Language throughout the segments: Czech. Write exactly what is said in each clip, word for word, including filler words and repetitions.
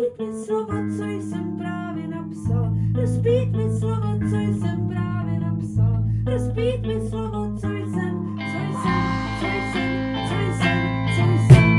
Rozpít mi slovo, co jsem právě napsal. Rozpít mi slovo, co jsem právě napsal. Rozpít mi slovo, co jsem, co jsem, co jsem, co jsem, co jsem.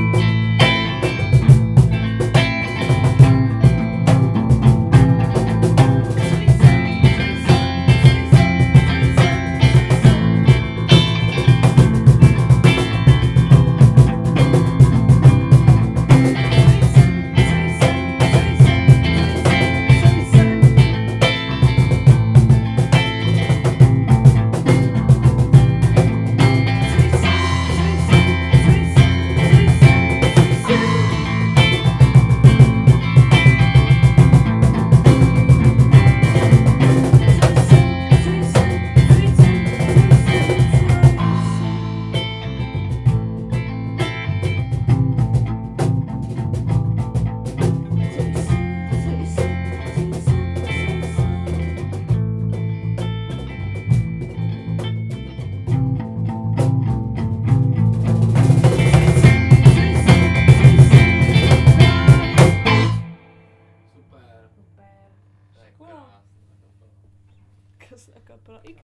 Krásná kapela.